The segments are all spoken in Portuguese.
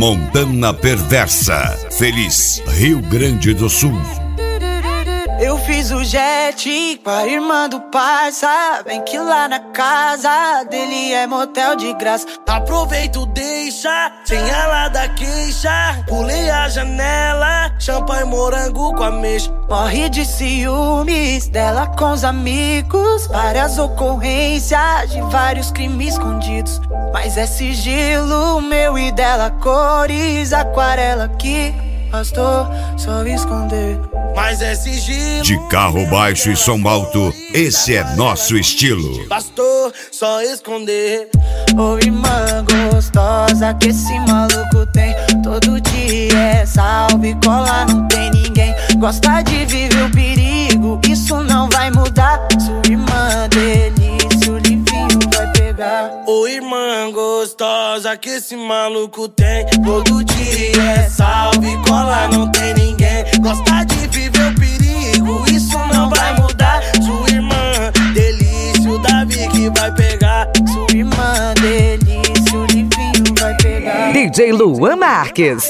Montana Perversa, Feliz, Rio Grande do Sul. Eu fiz o jet com a irmã do parça. Vem que lá na casa dele é motel de graça. Aproveito, deixa, sem ela dar queixa. Pulei a janela, champanhe morango com ameixa. Morre de ciúmes dela com os amigos. Várias ocorrências de vários crimes escondidos. Mas é sigilo meu e dela, cores, aquarela que bastou só esconder. Mas é sigilo. De carro baixo e som alto, esse é nosso estilo. Bastou só esconder. Ô irmã gostosa que esse maluco tem. Todo dia é salve, cola, não tem ninguém. Gosta de viver o perigo, isso não vai mudar. Sua irmã delícia, o livinho vai pegar. Ô irmã gostosa que esse maluco tem. Todo dia é salve, cola, não tem ninguém. Gosta de viver o perigo, isso não vai mudar. Sua irmã delícia, o Davi que vai pegar. Sua irmã delícia, o livinho vai pegar. DJ Luan Marques.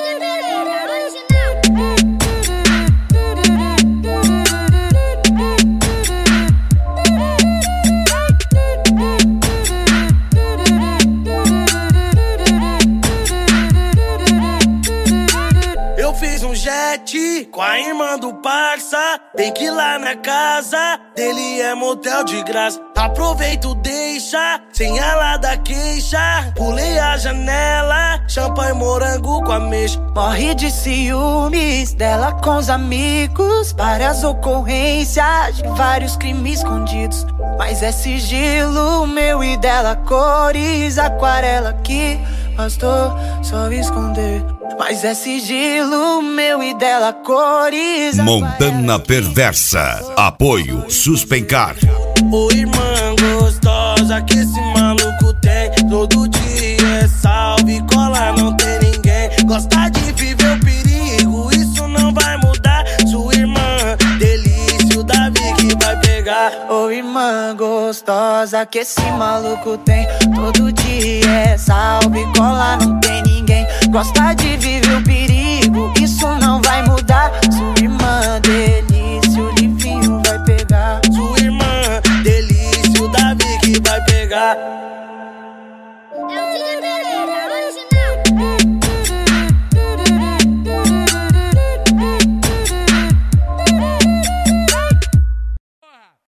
Com a irmã do parça, tem que ir lá na casa dele é motel de graça. Aproveito, deixa, sem ela dar queixa. Pulei a janela, champanhe morango com ameixa. Morre de ciúmes dela com os amigos. Várias ocorrências de vários crimes escondidos. Mas é sigilo meu e dela, cores, aquarela que bastou só esconder. Mas é sigilo meu e dela, cores. Montana Perversa, apoio Suspencar. Ô irmã gostosa que esse maluco tem. Todo dia é salve, cola, não tem ninguém. Gosta de viver o perigo, isso não vai mudar. Sua irmã delícia, o Davi que vai pegar. Ô irmã gostosa que esse maluco tem. Todo dia é salve, cola, não tem ninguém. Gosta de viver o perigo, isso não vai mudar. Sua